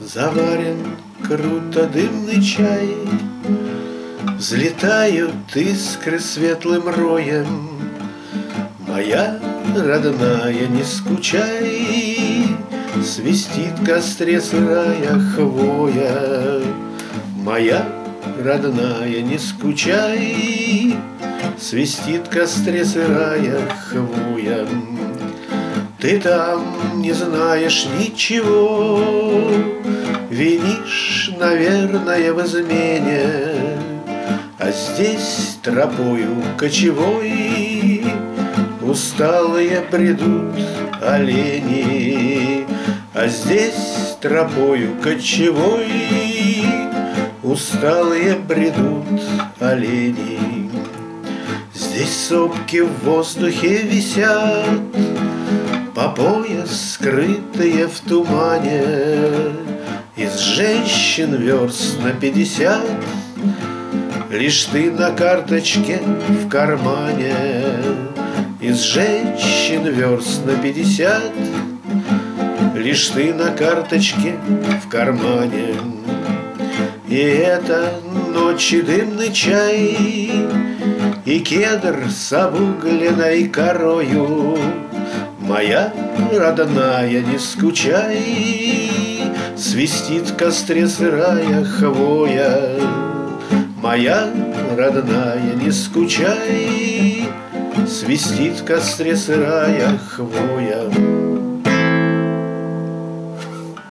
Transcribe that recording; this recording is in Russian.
Заварен круто дымный чай, взлетают искры светлым роем. Моя родная, не скучай, свистит в костре сырая хвоя. Моя родная, не скучай, свистит в костре сырая хвоя. Ты там не знаешь ничего, винишь, наверное, в измене. А здесь тропою кочевой усталые бредут олени. А здесь тропою кочевой усталые бредут олени. Здесь сопки в воздухе висят, по пояс скрытые в тумане. Из женщин верст на 50 лишь ты на карточке в кармане. Из женщин верст на 50 лишь ты на карточке в кармане. И это ночи дымный чай, и кедр с обугленной корою. Моя родная, не скучай, свистит в костре сырая хвоя. Моя родная, не скучай, свистит в костре сырая хвоя.